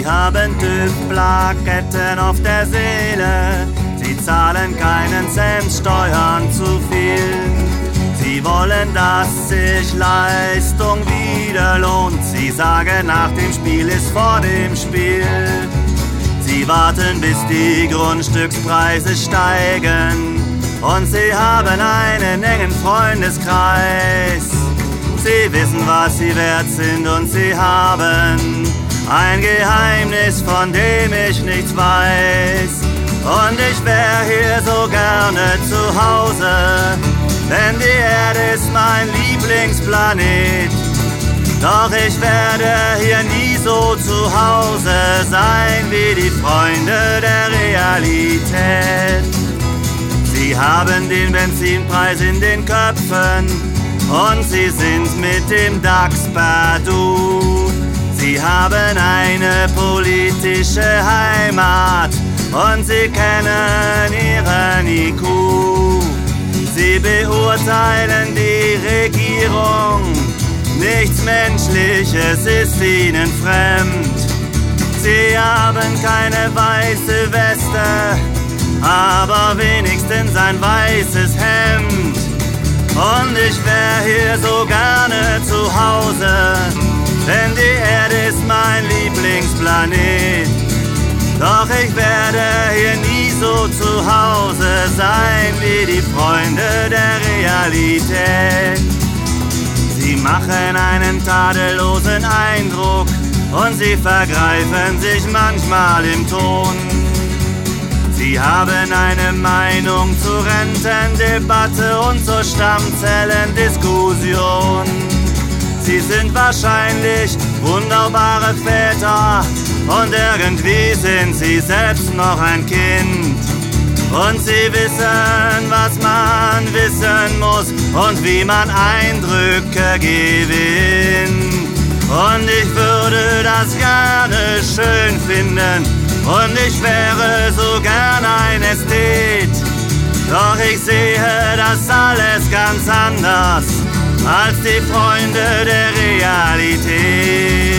haben TÜV-Plaketten auf der Seele. Sie zahlen keinen Cent Steuern zu viel. Sie wollen, dass sich Leistung wieder lohnt. Sie sagen, nach dem Spiel ist vor dem Spiel. Sie warten, bis die Grundstückspreise steigen. Und sie haben einen engen Freundeskreis. Sie wissen, was sie wert sind und sie haben ein Geheimnis, von dem ich nichts weiß. Und ich wär hier so gerne zu Hause, denn die Erde ist mein Lieblingsplanet. Doch ich werde hier nie so zu Hause sein wie die Freunde der Realität. Sie haben den Benzinpreis in den Köpfen und sie sind mit dem DAX per Du. Sie haben eine politische Heimat und sie kennen ihren IQ. Sie beurteilen die Regierung, nichts Menschliches ist ihnen fremd. Sie haben keine weiße Weste, aber wenigstens ein weißes Hemd. Und ich wär hier so gerne zu Hause, denn die Erde ist mein Lieblingsplanet. Doch ich werde hier nie so zu Hause sein wie die Freunde der Realität. Sie machen einen tadellosen Eindruck und sie vergreifen sich manchmal im Ton. Sie haben eine Meinung zur Rentendebatte und zur Stammzellendiskussion. Sie sind wahrscheinlich wunderbare Väter und irgendwie sind sie selbst noch ein Kind. Und sie wissen, was man wissen muss und wie man Eindrücke gewinnt. Und ich würde das gerne schön finden und ich wäre so gern ein Ästhet. Doch ich sehe das alles ganz anders als die Freunde der Realität.